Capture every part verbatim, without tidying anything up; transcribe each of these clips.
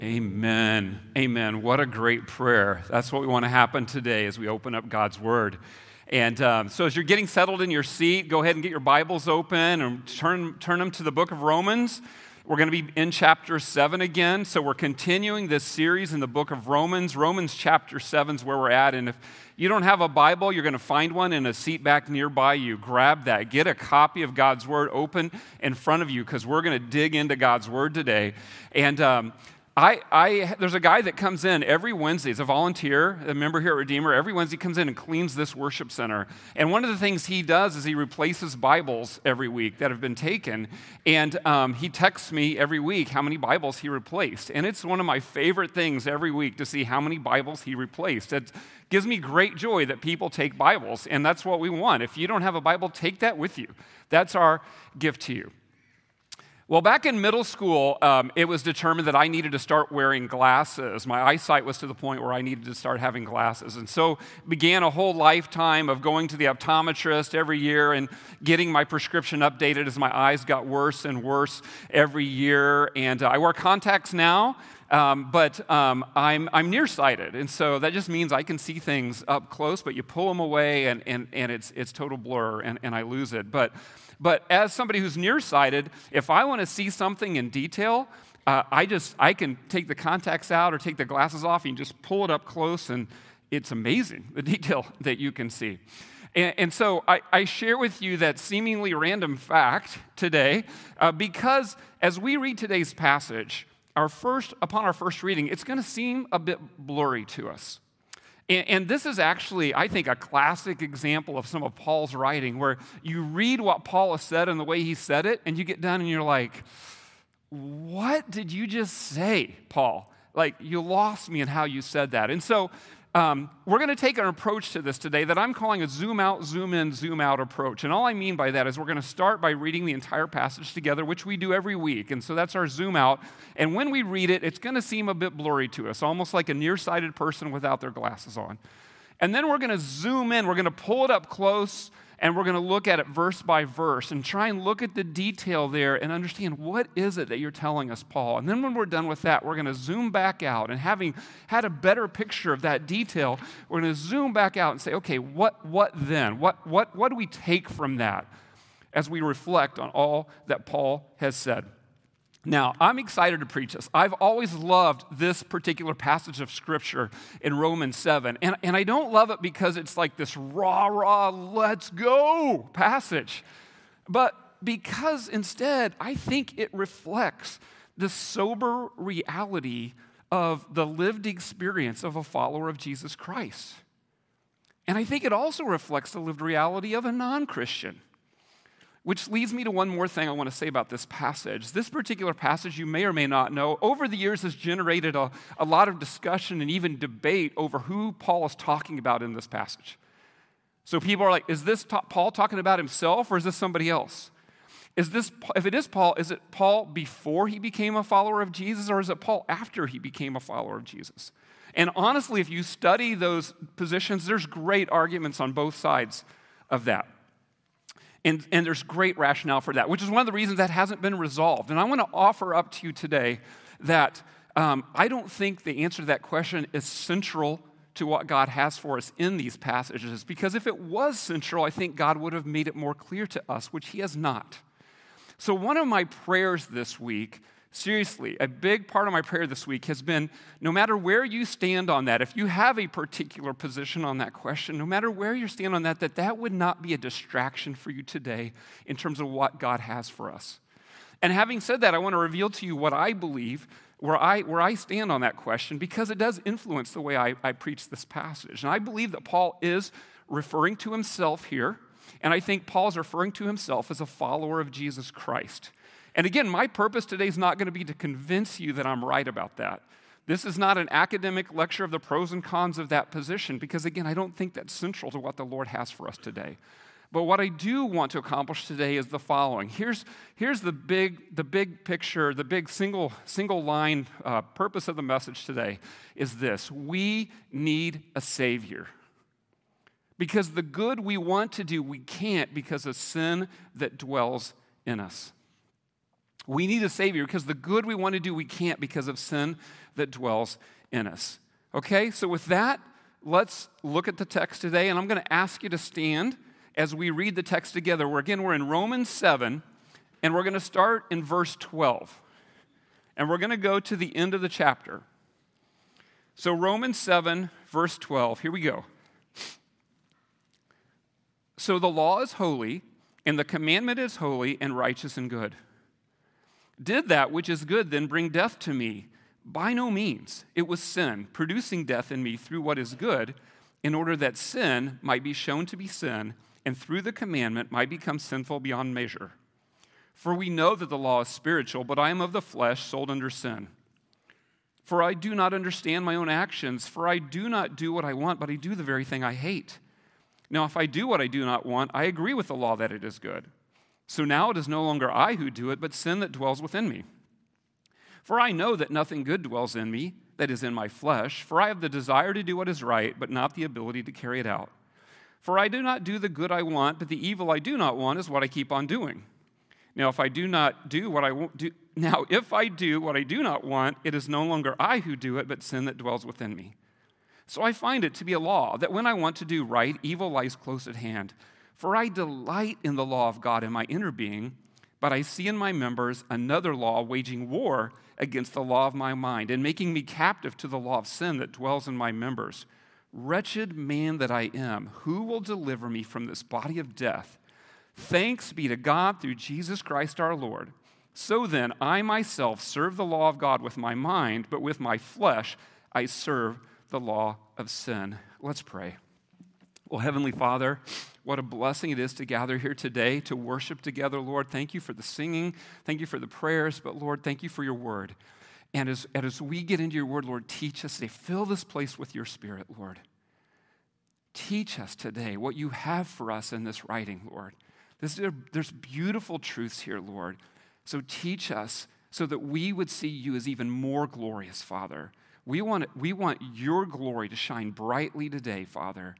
Amen. Amen. What a great prayer. That's what we want to happen today as we open up God's Word. And um, so as you're getting settled in your seat, go ahead and get your Bibles open and turn, turn them to the book of Romans. We're going to be in chapter seven again. So we're continuing this series in the book of Romans. Romans chapter seven is where we're at. And if you don't have a Bible, you're going to find one in a seat back nearby you. Grab that. Get a copy of God's Word open in front of you because we're going to dig into God's Word today. And um, I, I, there's a guy that comes in every Wednesday. He's a volunteer, a member here at Redeemer. Every Wednesday he comes in and cleans this worship center. And one of the things he does is he replaces Bibles every week that have been taken. And um, he texts me every week how many Bibles he replaced. And it's one of my favorite things every week to see how many Bibles he replaced. It gives me great joy that people take Bibles, and that's what we want. If you don't have a Bible, take that with you. That's our gift to you. Well, back in middle school, um, it was determined that I needed to start wearing glasses. My eyesight was to the point where I needed to start having glasses. And so began a whole lifetime of going to the optometrist every year and getting my prescription updated as my eyes got worse and worse every year. And uh, I wear contacts now, um, but um, I'm, I'm nearsighted. And so that just means I can see things up close, but you pull them away and, and, and it's, it's total blur and, and I lose it. But But as somebody who's nearsighted, if I want to see something in detail, uh, I just I can take the contacts out or take the glasses off and just pull it up close, and it's amazing, the detail that you can see. And, and so I, I share with you that seemingly random fact today uh, because as we read today's passage, our first upon our first reading, it's going to seem a bit blurry to us. And this is actually, I think, a classic example of some of Paul's writing where you read what Paul has said and the way he said it, and you get done and you're like, what did you just say, Paul? Like, you lost me in how you said that. And so um, we're going to take an approach to this today that I'm calling a zoom out, zoom in, zoom out approach. And all I mean by that is we're going to start by reading the entire passage together, which we do every week. And so that's our zoom out. And when we read it, it's going to seem a bit blurry to us, almost like a nearsighted person without their glasses on. And then we're going to zoom in. We're going to pull it up close, and we're going to look at it verse by verse and try and look at the detail there and understand what is it that you're telling us, Paul. And then when we're done with that, we're going to zoom back out. And having had a better picture of that detail, we're going to zoom back out and say, okay, what, what then? What, what, what do we take from that as we reflect on all that Paul has said? Now, I'm excited to preach this. I've always loved this particular passage of Scripture in Romans seven. And, and I don't love it because it's like this rah, rah, let's go passage. But because instead, I think it reflects the sober reality of the lived experience of a follower of Jesus Christ. And I think it also reflects the lived reality of a non-Christian. Which leads me to one more thing I want to say about this passage. This particular passage, you may or may not know, over the years has generated a, a lot of discussion and even debate over who Paul is talking about in this passage. So people are like, is this ta- Paul talking about himself or is this somebody else? Is this, if it is Paul, is it Paul before he became a follower of Jesus or is it Paul after he became a follower of Jesus? And honestly, if you study those positions, there's great arguments on both sides of that. And, and there's great rationale for that, which is one of the reasons that hasn't been resolved. And I want to offer up to you today that um, I don't think the answer to that question is central to what God has for us in these passages, because if it was central, I think God would have made it more clear to us, which he has not. So one of my prayers this week, seriously, a big part of my prayer this week has been, no matter where you stand on that, if you have a particular position on that question, no matter where you stand on that, that that would not be a distraction for you today in terms of what God has for us. And having said that, I want to reveal to you what I believe, where I, where I stand on that question, because it does influence the way I, I preach this passage. And I believe that Paul is referring to himself here, and I think Paul is referring to himself as a follower of Jesus Christ. And again, my purpose today is not going to be to convince you that I'm right about that. This is not an academic lecture of the pros and cons of that position, because again, I don't think that's central to what the Lord has for us today. But what I do want to accomplish today is the following. Here's, here's the big, the big picture, the big single, single line uh, purpose of the message today is this: we need a Savior. Because the good we want to do, we can't because of sin that dwells in us. We need a Savior because the good we want to do, we can't because of sin that dwells in us. Okay, so with that, let's look at the text today, and I'm going to ask you to stand as we read the text together. We're, again, we're in Romans seven, and we're going to start in verse twelve. And we're going to go to the end of the chapter. So Romans seven, verse twelve, here we go. So the law is holy, and the commandment is holy and righteous and good. Did that which is good then bring death to me? By no means. It was sin, producing death in me through what is good, in order that sin might be shown to be sin, and through the commandment might become sinful beyond measure. For we know that the law is spiritual, but I am of the flesh, sold under sin. For I do not understand my own actions, for I do not do what I want, but I do the very thing I hate. Now, if I do what I do not want, I agree with the law that it is good. So now it is no longer I who do it, but sin that dwells within me. For I know that nothing good dwells in me, that is in my flesh, for I have the desire to do what is right, but not the ability to carry it out. For I do not do the good I want, but the evil I do not want is what I keep on doing. Now, if I do not do what I won't do, now if I do what I do not want, it is no longer I who do it, but sin that dwells within me. So I find it to be a law that when I want to do right, evil lies close at hand. For I delight in the law of God in my inner being, but I see in my members another law waging war against the law of my mind and making me captive to the law of sin that dwells in my members. Wretched man that I am, who will deliver me from this body of death? Thanks be to God through Jesus Christ our Lord. So then, I myself serve the law of God with my mind, but with my flesh I serve the law of sin. Let's pray. Well, Heavenly Father, what a blessing it is to gather here today to worship together, Lord. Thank you for the singing. Thank you for the prayers. But, Lord, thank you for your word. And as, and as we get into your word, Lord, teach us today. Fill this place with your Spirit, Lord. Teach us today what you have for us in this writing, Lord. This, there's beautiful truths here, Lord. So teach us so that we would see you as even more glorious, Father. We want, we want your glory to shine brightly today, Father.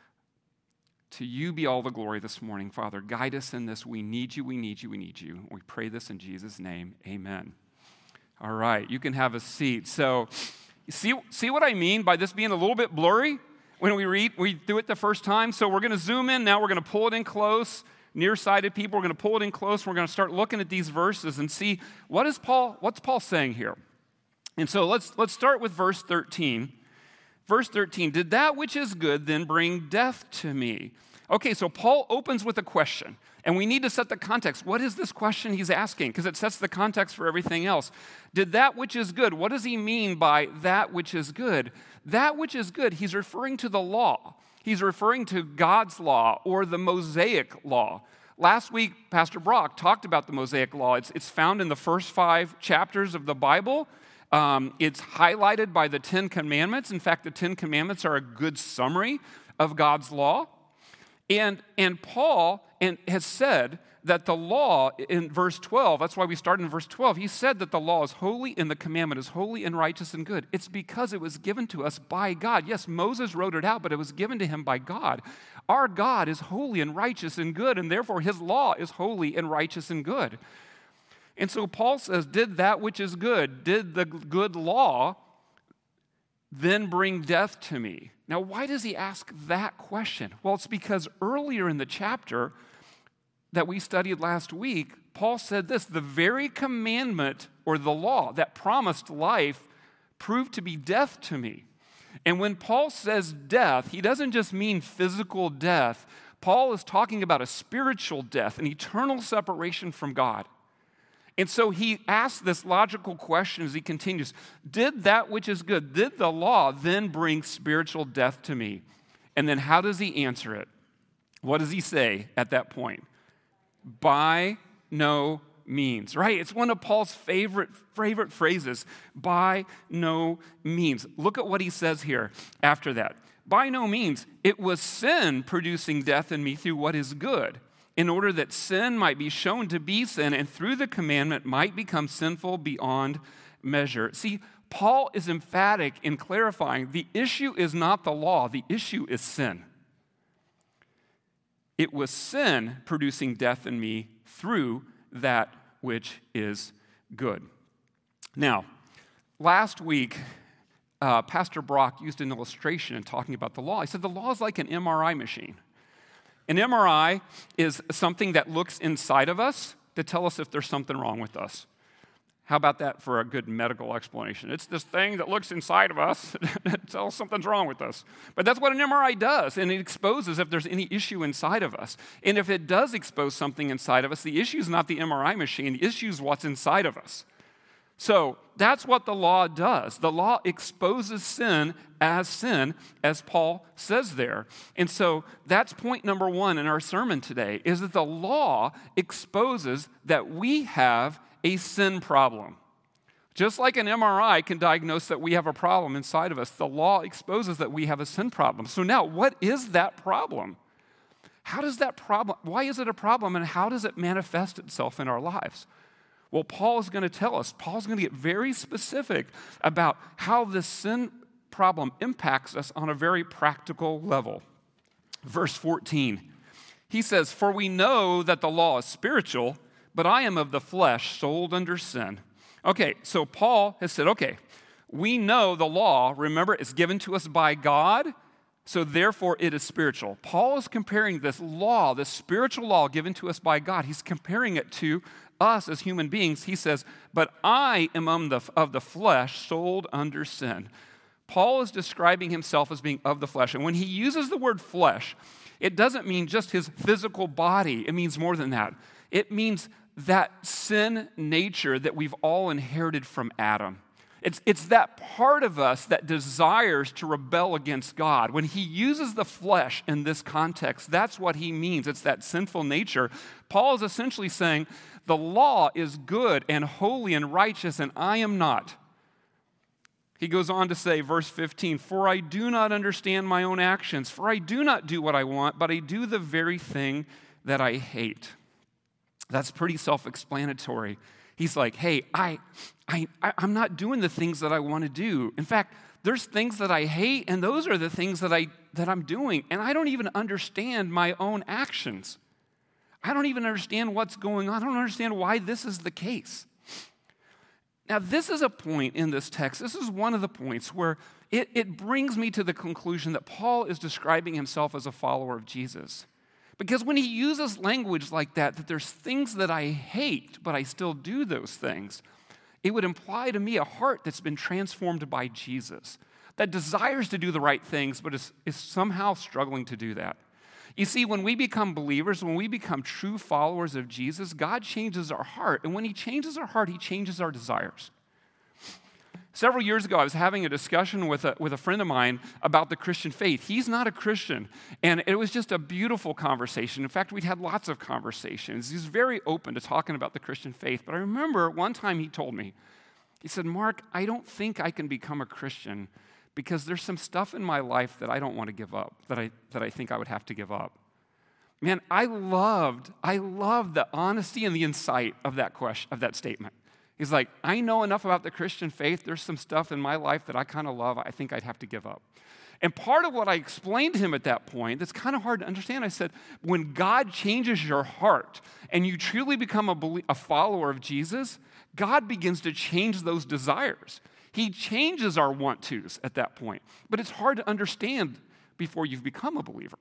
To you be all the glory this morning, Father. Guide us in this. We need you, we need you, we need you. We pray this in Jesus' name. Amen. All right, you can have a seat. So, you see, see what I mean by this being a little bit blurry when we read, we do it the first time? So we're going to zoom in now. We're going to pull it in close. Nearsighted people, we're going to pull it in close. We're going to start looking at these verses and see what is Paul, what's Paul saying here? And so let's, let's start with verse thirteen. Verse thirteen, did that which is good then bring death to me? Okay, so Paul opens with a question, and we need to set the context. What is this question he's asking? Because it sets the context for everything else. Did that which is good, what does he mean by that which is good? That which is good, he's referring to the law. He's referring to God's law or the Mosaic law. Last week, Pastor Brock talked about the Mosaic law. It's, it's found in the first five chapters of the Bible. Um, it's highlighted by the Ten Commandments. In fact, the Ten Commandments are a good summary of God's law. And, and Paul and has said that the law in verse twelve, that's why we start in verse twelve, he said that the law is holy and the commandment is holy and righteous and good. It's because it was given to us by God. Yes, Moses wrote it out, but it was given to him by God. Our God is holy and righteous and good, and therefore his law is holy and righteous and good. And so Paul says, did that which is good, did the good law then bring death to me? Now, why does he ask that question? Well, it's because earlier in the chapter that we studied last week, Paul said this, the very commandment or the law that promised life proved to be death to me. And when Paul says death, he doesn't just mean physical death. Paul is talking about a spiritual death, an eternal separation from God. And so he asks this logical question as he continues, did that which is good, did the law then bring spiritual death to me? And then how does he answer it? What does he say at that point? By no means, right? It's one of Paul's favorite, favorite phrases, by no means. Look at what he says here after that. By no means, it was sin producing death in me through what is good, in order that sin might be shown to be sin, and through the commandment might become sinful beyond measure. See, Paul is emphatic in clarifying the issue is not the law, the issue is sin. It was sin producing death in me through that which is good. Now, last week, uh, Pastor Brock used an illustration in talking about the law. He said the law is like an M R I machine. An M R I is something that looks inside of us to tell us if there's something wrong with us. How about that for a good medical explanation? It's this thing that looks inside of us that tells us something's wrong with us. But that's what an M R I does, and it exposes if there's any issue inside of us. And if it does expose something inside of us, the issue is not the M R I machine, the issue is what's inside of us. So that's what the law does. The law exposes sin as sin, as Paul says there. And so that's point number one in our sermon today, is that the law exposes that we have a sin problem. Just like an M R I can diagnose that we have a problem inside of us, the law exposes that we have a sin problem. So now, what is that problem? How does that problem, why is it a problem, and how does it manifest itself in our lives? Well, Paul is going to tell us. Paul's going to get very specific about how this sin problem impacts us on a very practical level. Verse fourteen, he says, "For we know that the law is spiritual, but I am of the flesh, sold under sin." Okay, so Paul has said, okay, we know the law, remember, is given to us by God, so therefore it is spiritual. Paul is comparing this law, this spiritual law given to us by God, he's comparing it to us as human beings. He says, but I am of the, of the flesh, sold under sin. Paul is describing himself as being of the flesh, and when he uses the word flesh, it doesn't mean just his physical body. It means more than that. It means that sin nature that we've all inherited from Adam. It's, it's that part of us that desires to rebel against God. When he uses the flesh in this context, that's what he means. It's that sinful nature. Paul is essentially saying, the law is good and holy and righteous, and I am not. He goes on to say, verse fifteen, "For I do not understand my own actions, for I do not do what I want, but I do the very thing that I hate." That's pretty self-explanatory. He's like, hey, I, I, I'm not doing the things that I want to do. In fact, there's things that I hate, and those are the things that, I, that I'm doing, and I don't even understand my own actions. I don't even understand what's going on. I don't understand why this is the case. Now, this is a point in this text. This is one of the points where it, it brings me to the conclusion that Paul is describing himself as a follower of Jesus. Because when he uses language like that, that there's things that I hate, but I still do those things, it would imply to me a heart that's been transformed by Jesus, that desires to do the right things, but is, is somehow struggling to do that. You see, when we become believers, when we become true followers of Jesus, God changes our heart. And when he changes our heart, he changes our desires. Several years ago, I was having a discussion with a, with a friend of mine about the Christian faith. He's not a Christian, and it was just a beautiful conversation. In fact, we'd had lots of conversations. He's very open to talking about the Christian faith. But I remember one time he told me, he said, "Mark, I don't think I can become a Christian because there's some stuff in my life that I don't want to give up, that I, that I think I would have to give up." Man, I loved, I loved the honesty and the insight of that question, of that statement. He's like, I know enough about the Christian faith. There's some stuff in my life that I kind of love. I think I'd have to give up. And part of what I explained to him at that point, that's kind of hard to understand, I said, when God changes your heart and you truly become a, belie- a follower of Jesus, God begins to change those desires. He changes our want-tos at that point. But it's hard to understand before you've become a believer.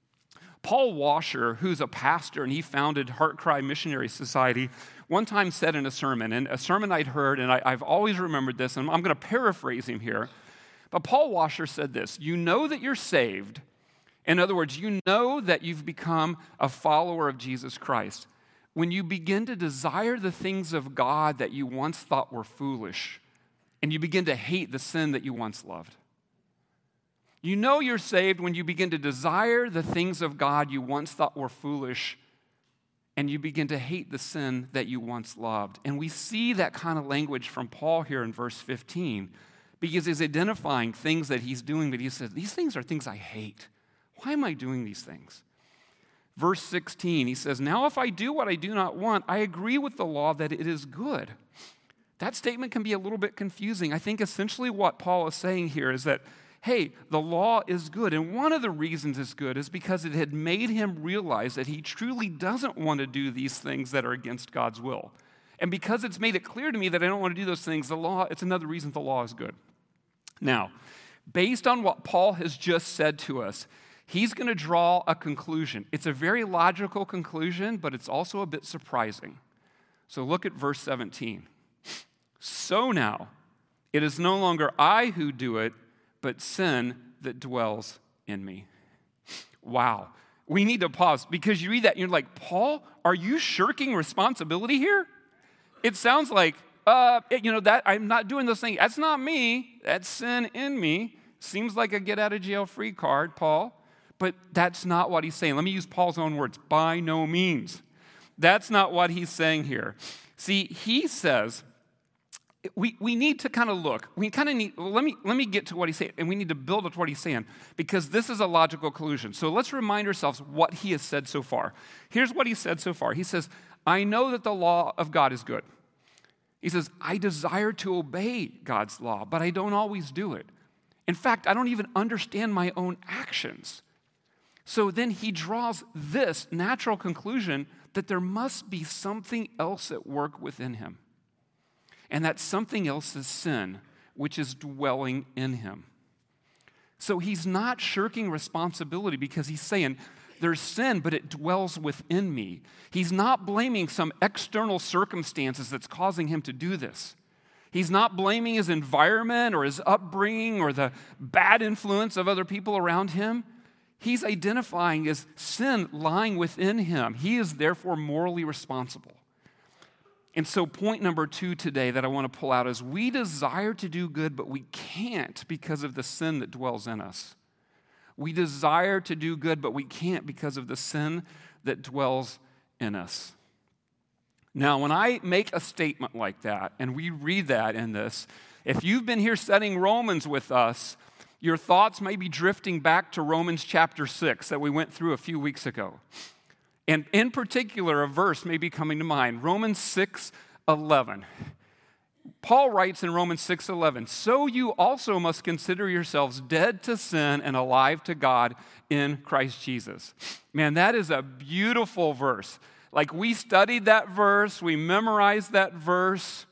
Paul Washer, who's a pastor, and he founded Heart Cry Missionary Society, one time said in a sermon, and a sermon I'd heard, and I, I've always remembered this, and I'm going to paraphrase him here, but Paul Washer said this: you know that you're saved. In other words, you know that you've become a follower of Jesus Christ when you begin to desire the things of God that you once thought were foolish, and you begin to hate the sin that you once loved. You know you're saved when you begin to desire the things of God you once thought were foolish, and you begin to hate the sin that you once loved. And we see that kind of language from Paul here in verse fifteen, because he's identifying things that he's doing, but he says, these things are things I hate. Why am I doing these things? Verse sixteen, he says, now if I do what I do not want, I agree with the law that it is good. That statement can be a little bit confusing. I think essentially what Paul is saying here is that, hey, the law is good. And one of the reasons it's good is because it had made him realize that he truly doesn't want to do these things that are against God's will. And because it's made it clear to me that I don't want to do those things, the law, it's another reason the law is good. Now, based on what Paul has just said to us, he's going to draw a conclusion. It's a very logical conclusion, but it's also a bit surprising. So look at verse seventeen. So now, it is no longer I who do it, but sin that dwells in me. Wow. We need to pause because you read that and you're like, Paul, are you shirking responsibility here? It sounds like, uh, you know, that I'm not doing those things. That's not me. That's sin in me. Seems like a get out of jail free card, Paul. But that's not what he's saying. Let me use Paul's own words. By no means. That's not what he's saying here. See, he says, we, we need to kind of look. We kind of need, let me, let me get to what he's saying, and we need to build up what he's saying, because this is a logical conclusion. So let's remind ourselves what he has said so far. Here's what he said so far. He says, I know that the law of God is good. He says, I desire to obey God's law, but I don't always do it. In fact, I don't even understand my own actions. So then he draws this natural conclusion that there must be something else at work within him. And that something else is sin, which is dwelling in him. So he's not shirking responsibility because he's saying, there's sin, but it dwells within me. He's not blaming some external circumstances that's causing him to do this. He's not blaming his environment or his upbringing or the bad influence of other people around him. He's identifying as sin lying within him. He is therefore morally responsible. And so point number two today that I want to pull out is we desire to do good, but we can't because of the sin that dwells in us. We desire to do good, but we can't because of the sin that dwells in us. Now, when I make a statement like that, and we read that in this, if you've been here studying Romans with us, your thoughts may be drifting back to Romans chapter six that we went through a few weeks ago. And in particular, a verse may be coming to mind, Romans six eleven. Paul writes in Romans six eleven, so you also must consider yourselves dead to sin and alive to God in Christ Jesus. Man, that is a beautiful verse. Like, we studied that verse, we memorized that verse,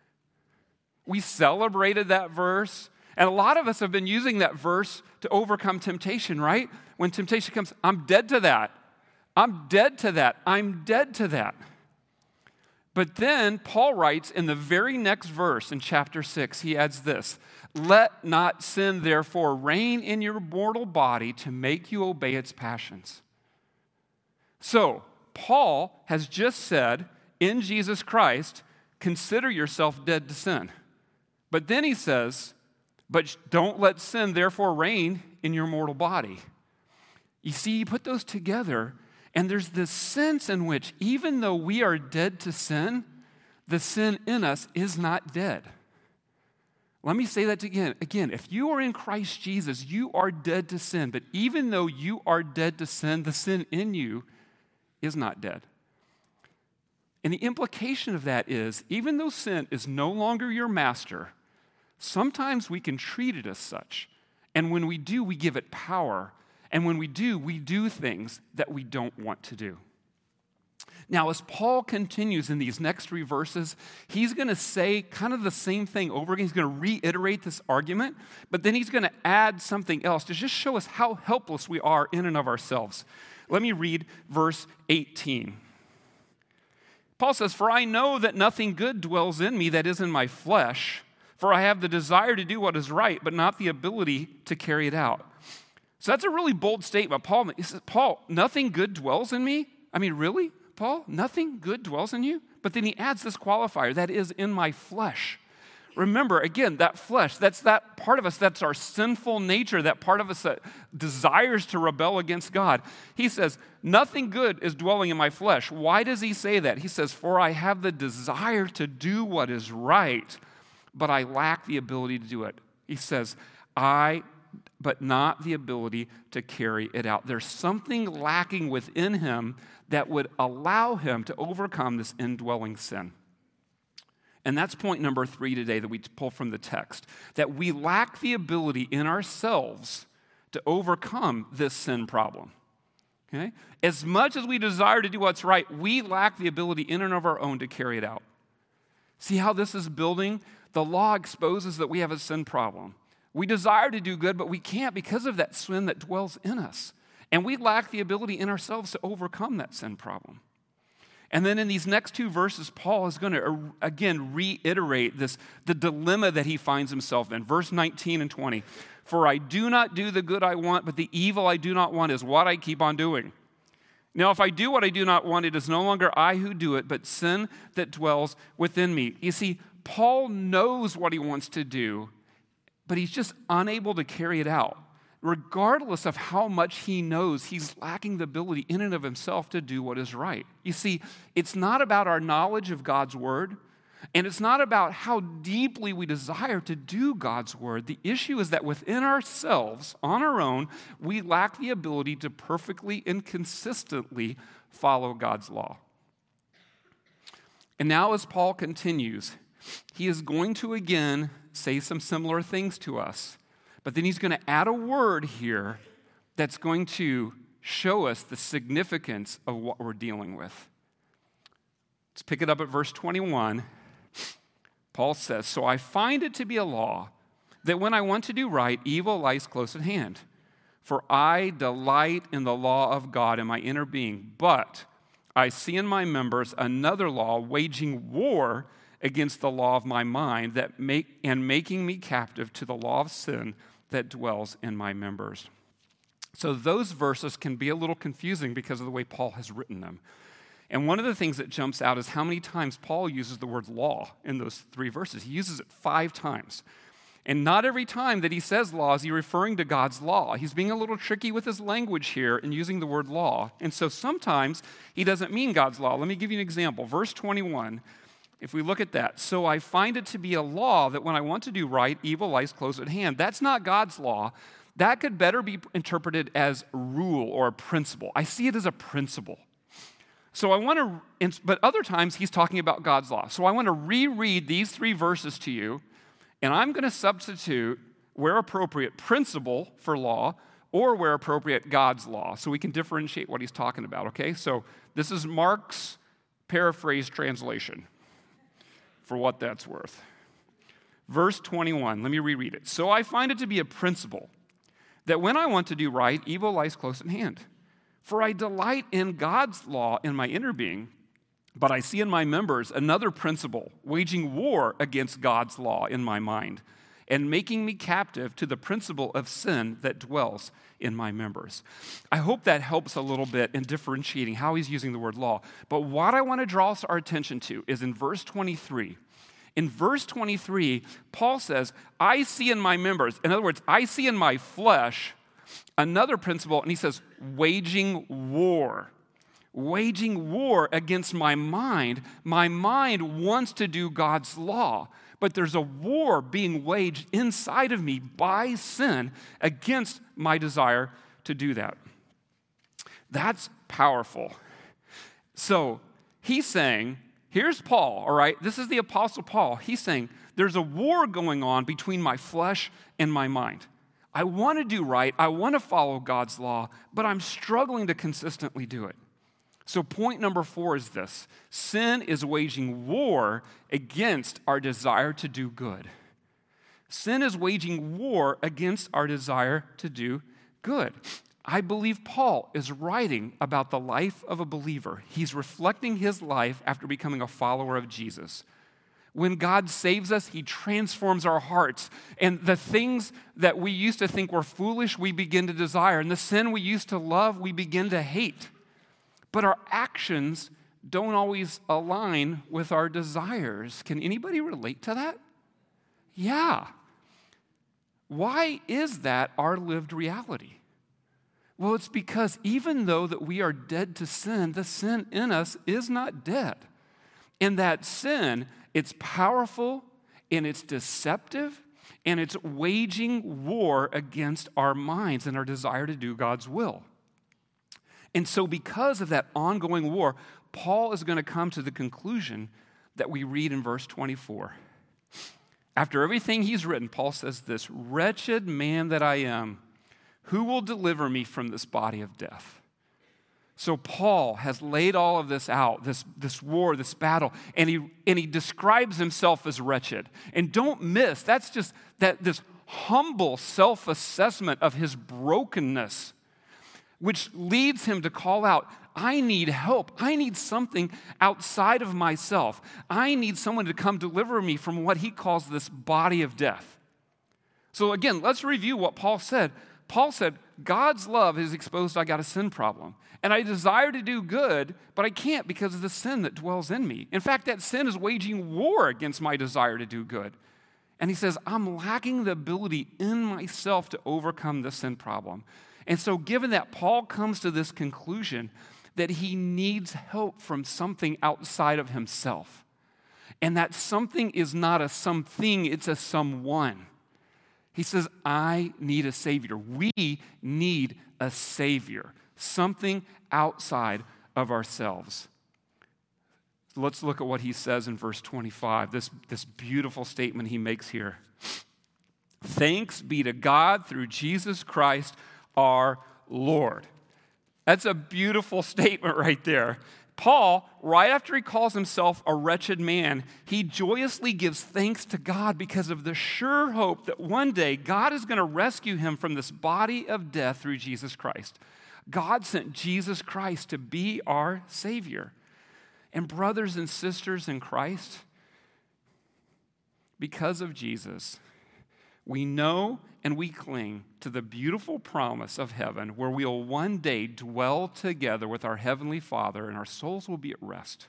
we celebrated that verse, and a lot of us have been using that verse to overcome temptation, right? When temptation comes, I'm dead to that. I'm dead to that. I'm dead to that. But then Paul writes in the very next verse in chapter six, he adds this, let not sin therefore reign in your mortal body to make you obey its passions. So, Paul has just said, in Jesus Christ, consider yourself dead to sin. But then he says, but don't let sin therefore reign in your mortal body. You see, you put those together, and there's this sense in which even though we are dead to sin, the sin in us is not dead. Let me say that again. Again, if you are in Christ Jesus, you are dead to sin. But even though you are dead to sin, the sin in you is not dead. And the implication of that is, even though sin is no longer your master, sometimes we can treat it as such. And when we do, we give it power. And when we do, we do things that we don't want to do. Now, as Paul continues in these next three verses, he's going to say kind of the same thing over again. He's going to reiterate this argument, but then he's going to add something else to just show us how helpless we are in and of ourselves. Let me read verse eighteen. Paul says, for I know that nothing good dwells in me that is in my flesh, for I have the desire to do what is right, but not the ability to carry it out. So that's a really bold statement. Paul, he says, Paul, nothing good dwells in me? I mean, really, Paul? Nothing good dwells in you? But then he adds this qualifier, that is in my flesh. Remember, again, that flesh, that's that part of us, that's our sinful nature, that part of us that desires to rebel against God. He says, nothing good is dwelling in my flesh. Why does he say that? He says, for I have the desire to do what is right, but I lack the ability to do it. He says, I, but not the ability to carry it out. There's something lacking within him that would allow him to overcome this indwelling sin. And that's point number three today that we pull from the text, that we lack the ability in ourselves to overcome this sin problem. Okay? As much as we desire to do what's right, we lack the ability in and of our own to carry it out. See how this is building? The law exposes that we have a sin problem. We desire to do good, but we can't because of that sin that dwells in us. And we lack the ability in ourselves to overcome that sin problem. And then in these next two verses, Paul is going to, again, reiterate this, the dilemma that he finds himself in. Verse nineteen and twenty. For I do not do the good I want, but the evil I do not want is what I keep on doing. Now, if I do what I do not want, it is no longer I who do it, but sin that dwells within me. You see, Paul knows what he wants to do, but he's just unable to carry it out. Regardless of how much he knows, he's lacking the ability in and of himself to do what is right. You see, it's not about our knowledge of God's word, and it's not about how deeply we desire to do God's word. The issue is that within ourselves, on our own, we lack the ability to perfectly and consistently follow God's law. And now as Paul continues, he is going to again say some similar things to us. But then he's going to add a word here that's going to show us the significance of what we're dealing with. Let's pick it up at verse twenty-one. Paul says, so I find it to be a law that when I want to do right, evil lies close at hand. For I delight in the law of God in my inner being, but I see in my members another law waging war against the law of my mind that make and making me captive to the law of sin that dwells in my members. So those verses can be a little confusing because of the way Paul has written them. And one of the things that jumps out is how many times Paul uses the word law in those three verses. He uses it five times. And not every time that he says law is he referring to God's law. He's being a little tricky with his language here in using the word law. And so sometimes he doesn't mean God's law. Let me give you an example. Verse twenty-one. If we look at that, so I find it to be a law that when I want to do right, evil lies close at hand. That's not God's law. That could better be interpreted as a rule or a principle. I see it as a principle. So I want to, but other times he's talking about God's law. So I want to reread these three verses to you, and I'm going to substitute, where appropriate, principle for law, or where appropriate, God's law, so we can differentiate what he's talking about, okay? So this is Mark's paraphrase translation, for what that's worth. Verse twenty-one, let me reread it. So I find it to be a principle that when I want to do right, evil lies close at hand. For I delight in God's law in my inner being, but I see in my members another principle, waging war against God's law in my mind, and making me captive to the principle of sin that dwells in my members. I hope that helps a little bit in differentiating how he's using the word law. But what I want to draw our attention to is in verse twenty-three. In verse twenty-three, Paul says, I see in my members, in other words, I see in my flesh another principle, and he says, waging war. Waging war against my mind. My mind wants to do God's law, but there's a war being waged inside of me by sin against my desire to do that. That's powerful. So he's saying, here's Paul, all right? This is the Apostle Paul. He's saying, there's a war going on between my flesh and my mind. I want to do right. I want to follow God's law, but I'm struggling to consistently do it. So point number four is this. Sin is waging war against our desire to do good. Sin is waging war against our desire to do good. I believe Paul is writing about the life of a believer. He's reflecting his life after becoming a follower of Jesus. When God saves us, he transforms our hearts. And the things that we used to think were foolish, we begin to desire. And the sin we used to love, we begin to hate. But our actions don't always align with our desires. Can anybody relate to that? Yeah. Why is that our lived reality? Well, it's because even though that we are dead to sin, the sin in us is not dead. And that sin, it's powerful and it's deceptive and it's waging war against our minds and our desire to do God's will. And so because of that ongoing war, Paul is going to come to the conclusion that we read in verse twenty-four. After everything he's written, Paul says this, "Wretched man that I am, who will deliver me from this body of death?" So Paul has laid all of this out, this, this war, this battle, and he, and he describes himself as wretched. And don't miss, that's just that this humble self-assessment of his brokenness, which leads him to call out, I need help. I need something outside of myself. I need someone to come deliver me from what he calls this body of death. So again, let's review what Paul said. Paul said, God's love has exposed I got a sin problem. And I desire to do good, but I can't because of the sin that dwells in me. In fact, that sin is waging war against my desire to do good. And he says, I'm lacking the ability in myself to overcome the sin problem. And so given that, Paul comes to this conclusion that he needs help from something outside of himself. And that something is not a something, it's a someone. He says, I need a Savior. We need a Savior. Something outside of ourselves. Let's look at what he says in verse twenty-five, this, this beautiful statement he makes here. Thanks be to God through Jesus Christ our Lord. That's a beautiful statement right there. Paul, right after he calls himself a wretched man, he joyously gives thanks to God because of the sure hope that one day God is going to rescue him from this body of death through Jesus Christ. God sent Jesus Christ to be our Savior. And brothers and sisters in Christ, because of Jesus, we know and we cling to the beautiful promise of heaven where we'll one day dwell together with our Heavenly Father and our souls will be at rest.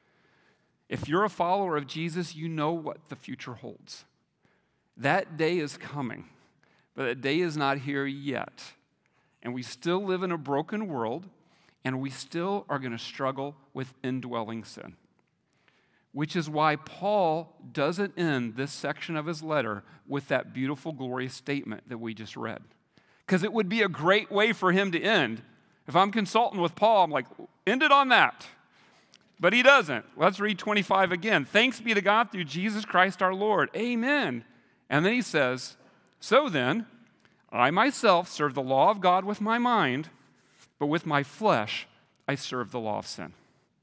If you're a follower of Jesus, you know what the future holds. That day is coming, but that day is not here yet. And we still live in a broken world, and we still are going to struggle with indwelling sin. Which is why Paul doesn't end this section of his letter with that beautiful, glorious statement that we just read. Because it would be a great way for him to end. If I'm consulting with Paul, I'm like, end it on that. But he doesn't. Let's read twenty-five again. Thanks be to God through Jesus Christ our Lord. Amen. And then he says, so then, I myself serve the law of God with my mind, but with my flesh I serve the law of sin.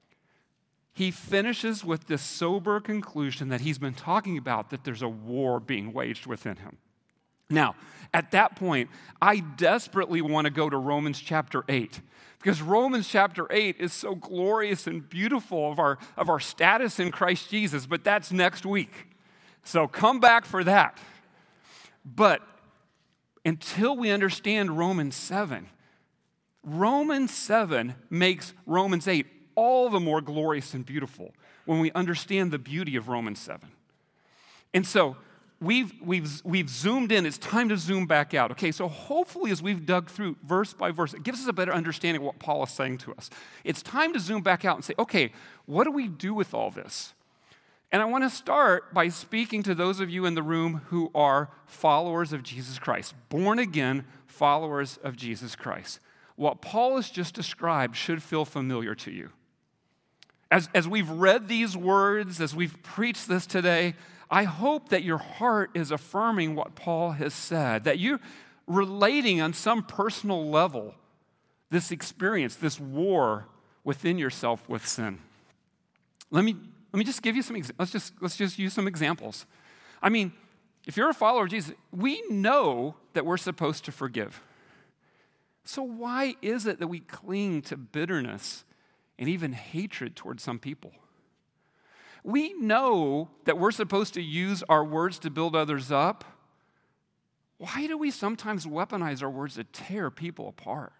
He finishes with this sober conclusion that he's been talking about, that there's a war being waged within him. Now, at that point, I desperately want to go to Romans chapter eight, because Romans chapter eight is so glorious and beautiful of our, of our status in Christ Jesus, but that's next week. So come back for that. But until we understand Romans seven, Romans seven makes Romans eight all the more glorious and beautiful when we understand the beauty of Romans seven. And so we've, we've, we've zoomed in. It's time to zoom back out. Okay, so hopefully as we've dug through verse by verse, it gives us a better understanding of what Paul is saying to us. It's time to zoom back out and say, okay, what do we do with all this? And I want to start by speaking to those of you in the room who are followers of Jesus Christ, born again followers of Jesus Christ. What Paul has just described should feel familiar to you. As, as we've read these words, as we've preached this today, I hope that your heart is affirming what Paul has said, that you're relating on some personal level this experience, this war within yourself with sin. Let me, let me just give you some, let's just, let's just use some examples. I mean, if you're a follower of Jesus, we know that we're supposed to forgive. So why is it that we cling to bitterness and even hatred towards some people? We know that we're supposed to use our words to build others up. Why do we sometimes weaponize our words to tear people apart?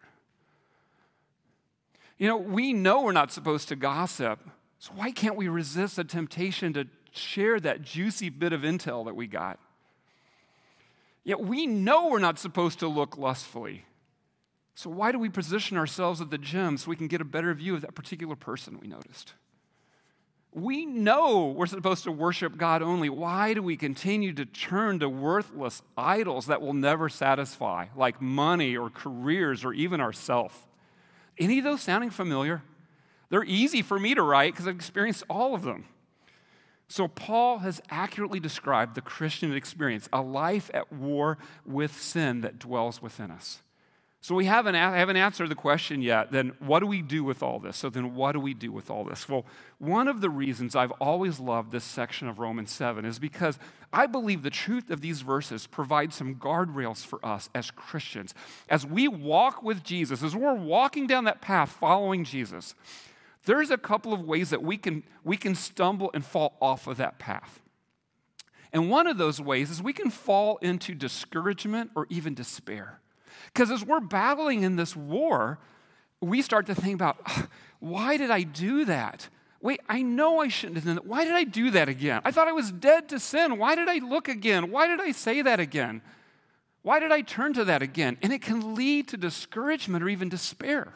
You know, we know we're not supposed to gossip, so why can't we resist the temptation to share that juicy bit of intel that we got? Yet we know we're not supposed to look lustfully. So why do we position ourselves at the gym so we can get a better view of that particular person we noticed? We know we're supposed to worship God only. Why do we continue to turn to worthless idols that will never satisfy, like money or careers or even ourselves? Any of those sounding familiar? They're easy for me to write because I've experienced all of them. So Paul has accurately described the Christian experience, a life at war with sin that dwells within us. So we haven't, haven't answered the question yet, then what do we do with all this? So then what do we do with all this? Well, one of the reasons I've always loved this section of Romans seven is because I believe the truth of these verses provide some guardrails for us as Christians. As we walk with Jesus, as we're walking down that path following Jesus, there's a couple of ways that we can, we can stumble and fall off of that path. And one of those ways is we can fall into discouragement or even despair. Because as we're battling in this war, we start to think about, why did I do that? Wait, I know I shouldn't have done that. Why did I do that again? I thought I was dead to sin. Why did I look again? Why did I say that again? Why did I turn to that again? And it can lead to discouragement or even despair.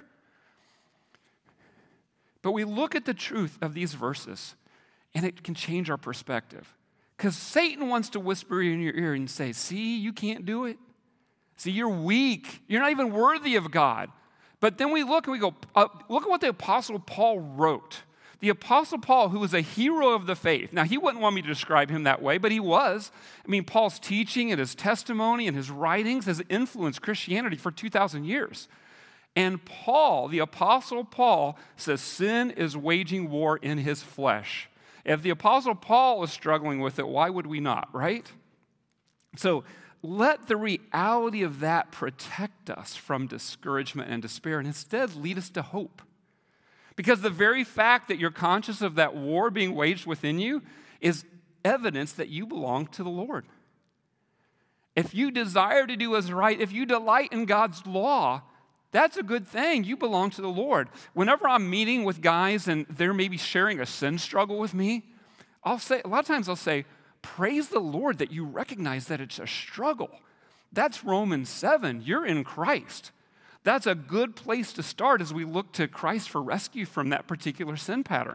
But we look at the truth of these verses, and it can change our perspective. Because Satan wants to whisper in your ear and say, see, you can't do it. See, you're weak. You're not even worthy of God. But then we look and we go, uh, look at what the Apostle Paul wrote. The Apostle Paul, who was a hero of the faith. Now, he wouldn't want me to describe him that way, but he was. I mean, Paul's teaching and his testimony and his writings has influenced Christianity for two thousand years. And Paul, the Apostle Paul, says sin is waging war in his flesh. If the Apostle Paul is struggling with it, why would we not, right? So, let the reality of that protect us from discouragement and despair and instead lead us to hope. Because the very fact that you're conscious of that war being waged within you is evidence that you belong to the Lord. If you desire to do what is right, if you delight in God's law, that's a good thing. You belong to the Lord. Whenever I'm meeting with guys and they're maybe sharing a sin struggle with me, I'll say, a lot of times I'll say, praise the Lord that you recognize that it's a struggle. That's Romans seven. You're in Christ. That's a good place to start as we look to Christ for rescue from that particular sin pattern.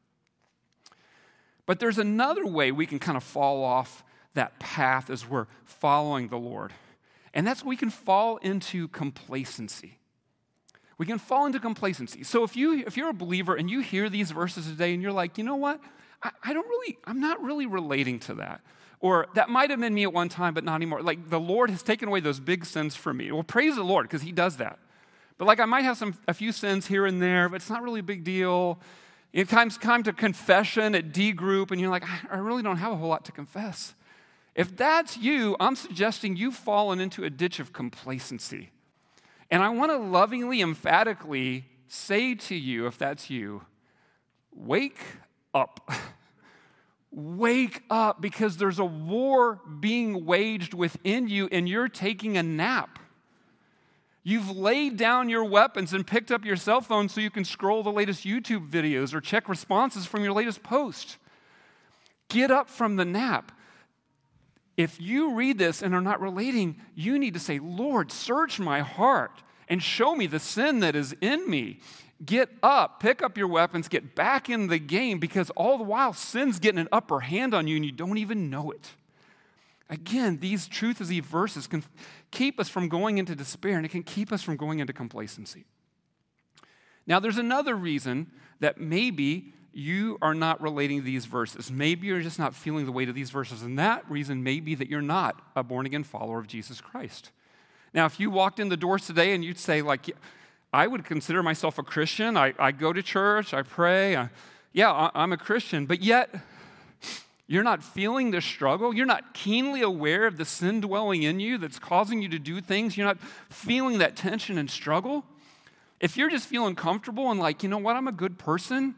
But there's another way we can kind of fall off that path as we're following the Lord. And that's we can fall into complacency. We can fall into complacency. So if you if you're a believer and you hear these verses today and you're like, you know what? I, I don't really, I'm not really relating to that. Or that might have been me at one time, but not anymore. Like the Lord has taken away those big sins from me. Well, praise the Lord, because he does that. But like I might have some a few sins here and there, but it's not really a big deal. It comes time to confession at D group, and you're like, I really don't have a whole lot to confess. If that's you, I'm suggesting you've fallen into a ditch of complacency. And I want to lovingly, emphatically say to you, if that's you, wake up. Wake up, because there's a war being waged within you and you're taking a nap. You've laid down your weapons and picked up your cell phone so you can scroll the latest YouTube videos or check responses from your latest post. Get up from the nap. If you read this and are not relating, you need to say, Lord, search my heart and show me the sin that is in me. Get up, pick up your weapons, get back in the game, because all the while sin's getting an upper hand on you and you don't even know it. Again, these truths of these verses can keep us from going into despair, and it can keep us from going into complacency. Now, there's another reason that maybe you are not relating to these verses. Maybe you're just not feeling the weight of these verses, and that reason may be that you're not a born-again follower of Jesus Christ. Now, if you walked in the doors today and you'd say, like, I would consider myself a Christian. I, I go to church. I pray. I, yeah, I, I'm a Christian. But yet, you're not feeling the struggle. You're not keenly aware of the sin dwelling in you that's causing you to do things. You're not feeling that tension and struggle. If you're just feeling comfortable and like, you know what, I'm a good person,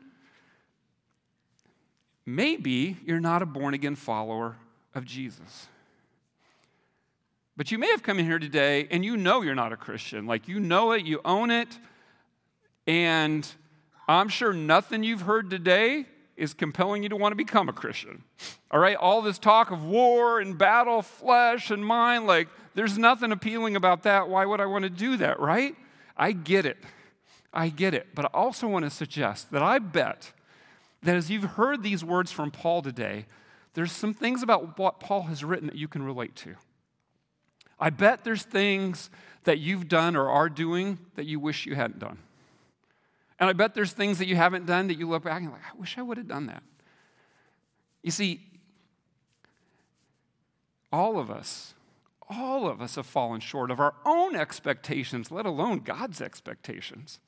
maybe you're not a born-again follower of Jesus. But you may have come in here today and you know you're not a Christian. Like, you know it, you own it, and I'm sure nothing you've heard today is compelling you to want to become a Christian. All right? All this talk of war and battle, flesh and mind, like, there's nothing appealing about that. Why would I want to do that, right? I get it. I get it. But I also want to suggest that I bet that as you've heard these words from Paul today, there's some things about what Paul has written that you can relate to. I bet there's things that you've done or are doing that you wish you hadn't done. And I bet there's things that you haven't done that you look back and you're like, I wish I would have done that. You see, all of us, All of us have fallen short of our own expectations, let alone God's expectations.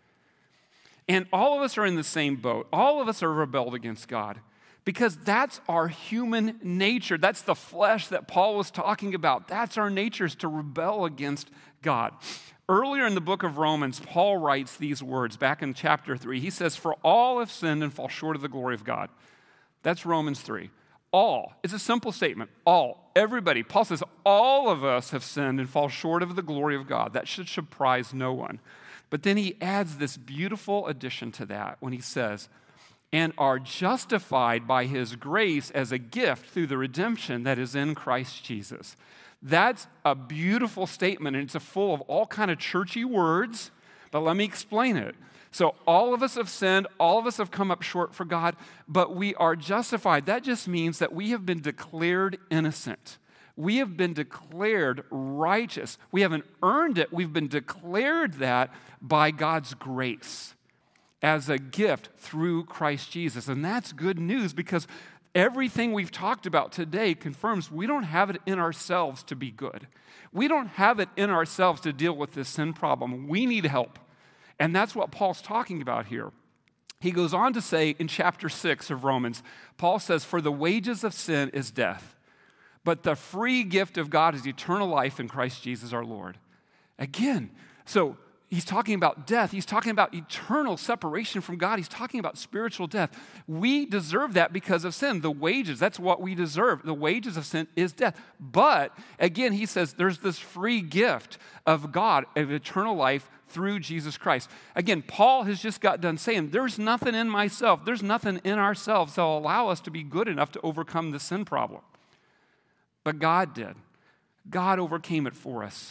And all of us are in the same boat. All of us are rebelled against God because that's our human nature. That's the flesh that Paul was talking about. That's our nature, is to rebel against God. Earlier in the book of Romans, Paul writes these words back in chapter three. He says, "For all have sinned and fall short of the glory of God." That's Romans three. All. It's a simple statement. All. Everybody. Paul says, all of us have sinned and fall short of the glory of God. That should surprise no one. But then he adds this beautiful addition to that when he says, "And are justified by his grace as a gift through the redemption that is in Christ Jesus." That's a beautiful statement, and it's full of all kind of churchy words, but let me explain it. So all of us have sinned, all of us have come up short for God, but we are justified. That just means that we have been declared innocent. We have been declared righteous. We haven't earned it. We've been declared that by God's grace as a gift through Christ Jesus. And that's good news, because everything we've talked about today confirms we don't have it in ourselves to be good. We don't have it in ourselves to deal with this sin problem. We need help. And that's what Paul's talking about here. He goes on to say in chapter six of Romans, Paul says, "For the wages of sin is death, but the free gift of God is eternal life in Christ Jesus our Lord." Again, so he's talking about death. He's talking about eternal separation from God. He's talking about spiritual death. We deserve that because of sin. The wages, that's what we deserve. The wages of sin is death. But again, he says there's this free gift of God, of eternal life through Jesus Christ. Again, Paul has just got done saying there's nothing in myself, there's nothing in ourselves that will allow us to be good enough to overcome the sin problem. But God did. God overcame it for us.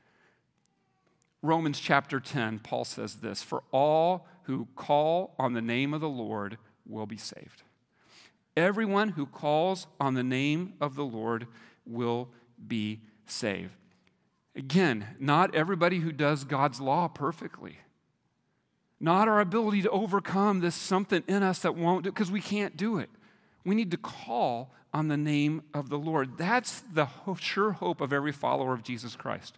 Romans chapter ten, Paul says this, "For all who call on the name of the Lord will be saved." Everyone who calls on the name of the Lord will be saved. Again, not everybody who does God's law perfectly. Not our ability to overcome this something in us that won't do, because we can't do it. We need to call on the name of the Lord. That's the sure hope of every follower of Jesus Christ.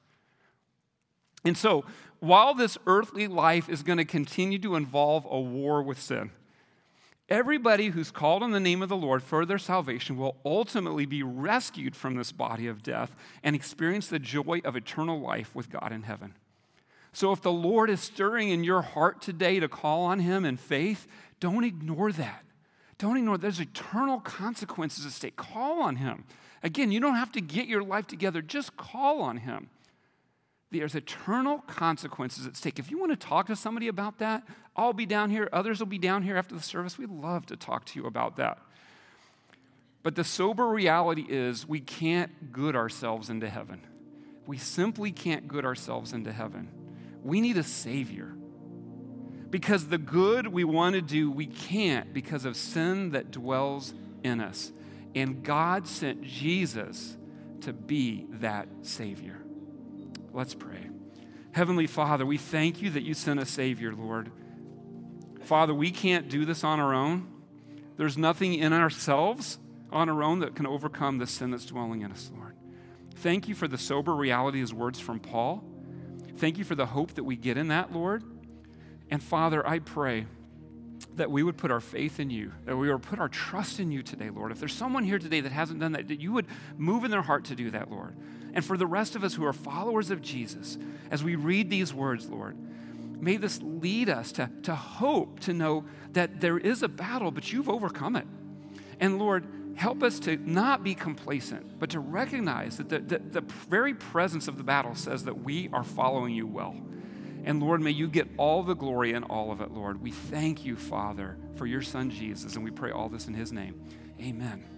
And so, while this earthly life is going to continue to involve a war with sin, everybody who's called on the name of the Lord for their salvation will ultimately be rescued from this body of death and experience the joy of eternal life with God in heaven. So if the Lord is stirring in your heart today to call on him in faith, don't ignore that. Don't ignore, there's eternal consequences at stake. Call on him. Again, you don't have to get your life together. Just call on him. There's eternal consequences at stake. If you want to talk to somebody about that, I'll be down here. Others will be down here after the service. We'd love to talk to you about that. But the sober reality is we can't good ourselves into heaven. We simply can't good ourselves into heaven. We need a Savior. Because the good we want to do, we can't because of sin that dwells in us. And God sent Jesus to be that Savior. Let's pray. Heavenly Father, we thank you that you sent a Savior, Lord. Father, we can't do this on our own. There's nothing in ourselves on our own that can overcome the sin that's dwelling in us, Lord. Thank you for the sober reality of words from Paul. Thank you for the hope that we get in that, Lord. And Father, I pray that we would put our faith in you, that we would put our trust in you today, Lord. If there's someone here today that hasn't done that, that you would move in their heart to do that, Lord. And for the rest of us who are followers of Jesus, as we read these words, Lord, may this lead us to, to hope, to know that there is a battle, but you've overcome it. And Lord, help us to not be complacent, but to recognize that the, the, the very presence of the battle says that we are following you well. And Lord, may you get all the glory in all of it, Lord. We thank you, Father, for your Son, Jesus, and we pray all this in his name. Amen.